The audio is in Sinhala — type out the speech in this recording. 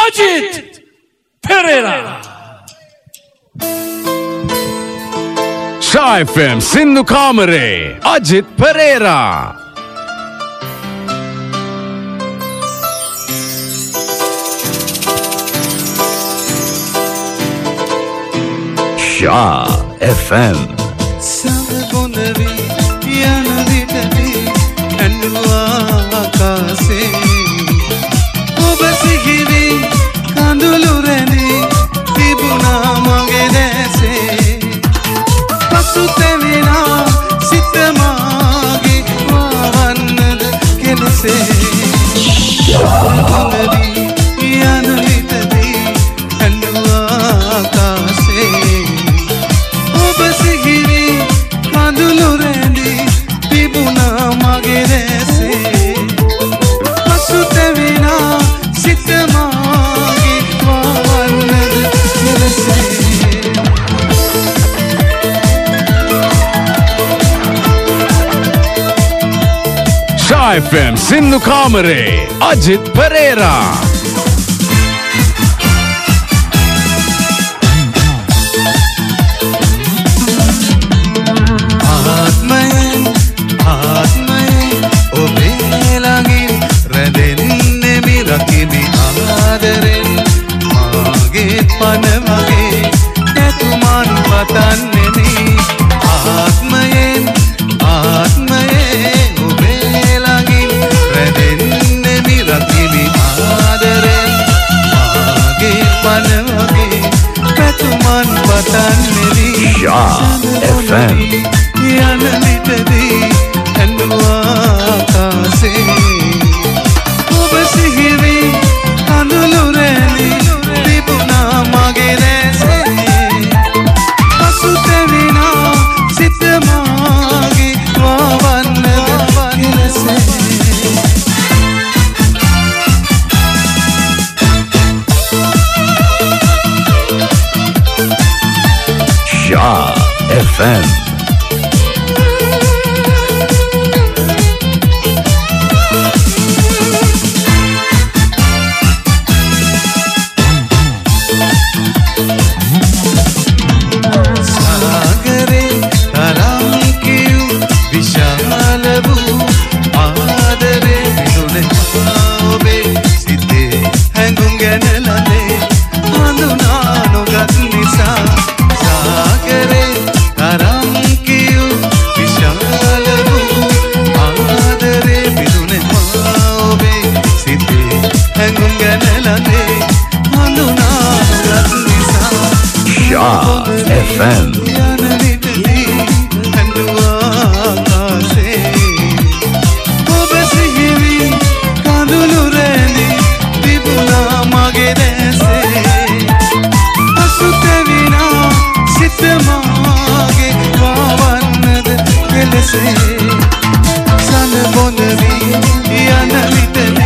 Ajit Pereira. Chai FM Sindhu Kamare Ajit Pereira. Shah FM. Sabundavi yanavitadi anwa akase obasihivi kandulureni tibuna mage dese pasutevina sitamagi wavannad kelese sabundavi yanavitadi anwa akase obasihivi kandulureni tibuna mage dese pasutevina sitamagi wavannad kelese Chai FM Sindhu Kamare Ajit Pereira. ආත්මයෙන් ඔබේ රැඳෙන්නේ මිරකිමි ආදරෙන් මාගේ පන වගේ නැතුමන් පතන්නෙමි ආත්මයෙන් ඔබේ ළඟින් රැඳෙන්නේ මිරකිමි ආදරෙන් මාගේ පන වගේ නැතුමන් පතන්නෙමි Shah FM. යන විටදී ඇඬුවා ආකාසේ ඔබ සිහිවි කඳුළුරැලි තිබුණා මගේ දැසේ පසුතැවිනා සිත මාගේ වවන්නද කෙලසේ Shah FM. සාගරේ තරම් කියු විශාල වූ ආදරේ විදුනේ ඔබේ සිතේ හැඟුම් ගැනලනේ හඳුනා නොගත් නිසා සාගරේ තරම් කියු විශාල වූ ආදරේ විදුනේ ඔබේ සිතේ හැඟුම් ගැනලනේ හඳුනා නොගත් නිසා Shah FM. යන විටදී ඇඬුවා ආකාසේ ඔබ සිහිවි කඳුළුරැලි තිබුණා මගේ දැසේ පසුතැවිනා සිත මාගේ වවන්නද කෙලසේ සඳ බොඳ වී යන විටදී